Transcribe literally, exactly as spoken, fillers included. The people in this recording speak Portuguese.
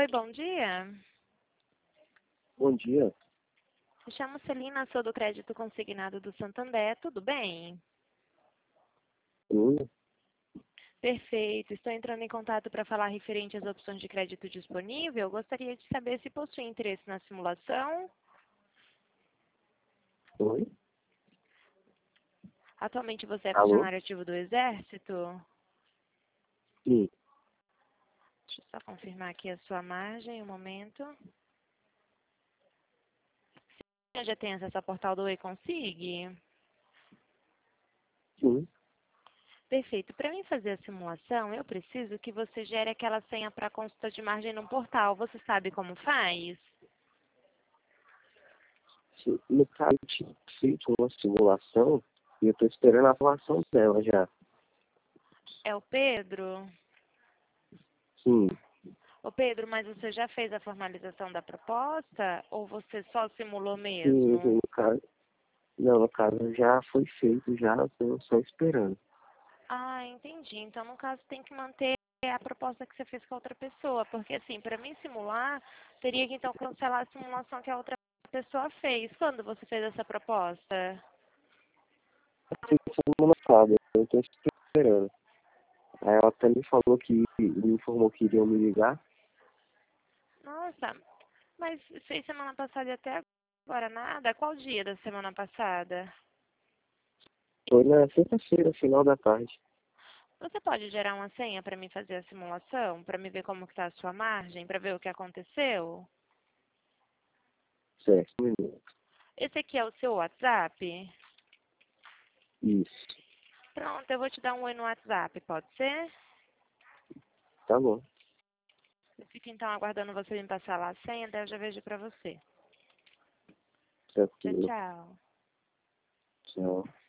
bom dia. Bom dia. Me chamo Celina, sou do Crédito Consignado do Santander, tudo bem? Sim, Perfeito, estou entrando em contato para falar referente às opções de crédito disponível. Gostaria de saber se possui interesse na simulação. oi. Atualmente você é Alô? funcionário ativo do Exército? Sim, Deixa eu só confirmar aqui a sua margem, um momento. Você já tem acesso ao portal do eConsig? sim. Perfeito. Para mim fazer a simulação, eu preciso que você gere aquela senha para consulta de margem no portal. Você sabe como faz? Sim. No caso, eu tinha feito uma simulação e eu estou esperando a aprovação dela já. É o Pedro? Sim, Ô Pedro, mas você já fez a formalização da proposta ou você só simulou sim, mesmo? no caso, não, no caso já foi feito, já estou só esperando. Ah, entendi. Então, no caso, tem que manter a proposta que você fez com a outra pessoa, porque assim, para mim simular, teria que então cancelar a simulação que a outra pessoa fez. Quando você fez essa proposta? Foi semana passada, eu estou esperando. Aí ela até me falou que, me informou que iriam me ligar. Nossa, mas fez semana passada e até agora nada? Qual dia da semana passada? Foi na sexta-feira, final da tarde. Você pode gerar uma senha para mim fazer a simulação, para me ver como está a sua margem, para ver o que aconteceu? Certo, um minuto. Esse aqui é o seu WhatsApp? Isso, Pronto, eu vou te dar um oi no WhatsApp, pode ser? tá bom. Eu fico então aguardando você me passar lá a senha, daí eu já vejo para você. Tchau, Tranquilo. tchau. Tchau.